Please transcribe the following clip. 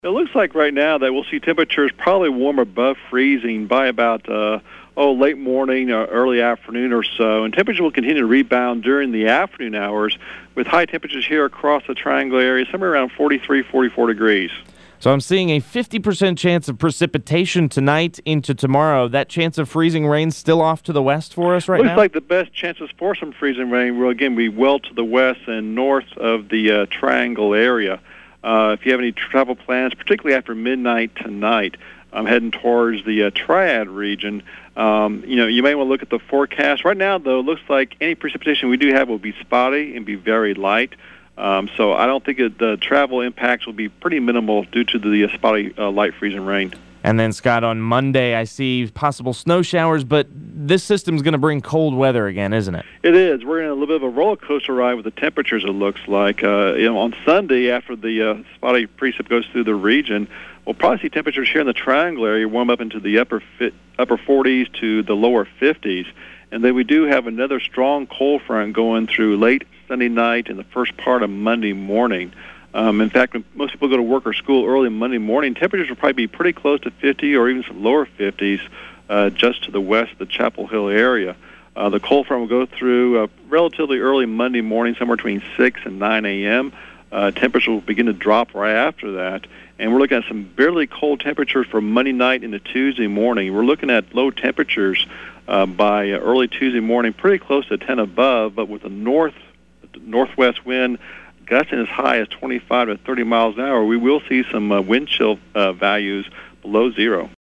It looks like right now that we'll see temperatures probably warm above freezing by about late morning or early afternoon or so, and temperatures will continue to rebound during the afternoon hours with high temperatures here across the Triangle area, somewhere around 43, 44 degrees. So I'm seeing a 50% chance of precipitation tonight into tomorrow. That chance of freezing rain still off to the west for us right now? Looks like the best chances for some freezing rain will, again, be well to the west and north of the Triangle area. If you have any travel plans, particularly after midnight tonight, heading towards the Triad region, you may want to look at the forecast. Right now, though, it looks like any precipitation we do have will be spotty and be very light. So I don't think the travel impacts will be pretty minimal due to the spotty light freezing rain. And then, Scott, on Monday, I see possible snow showers, but this system's going to bring cold weather again, isn't it? It is. We're in a little bit of a roller coaster ride with the temperatures, it looks like. On Sunday, after the spotty precip goes through the region, we'll probably see temperatures here in the Triangle area warm up into the upper 40s to the lower 50s. And then we do have another strong cold front going through late Sunday night and the first part of Monday morning. In fact, when most people go to work or school early Monday morning, temperatures will probably be pretty close to 50 or even some lower 50s just to the west of the Chapel Hill area. The cold front will go through relatively early Monday morning, somewhere between 6 and 9 a.m. Temperatures will begin to drop right after that. And we're looking at some barely cold temperatures for Monday night into Tuesday morning. We're looking at low temperatures by early Tuesday morning, pretty close to 10 above, but with a northwest wind gusting as high as 25 to 30 miles an hour, we will see some wind chill values below zero.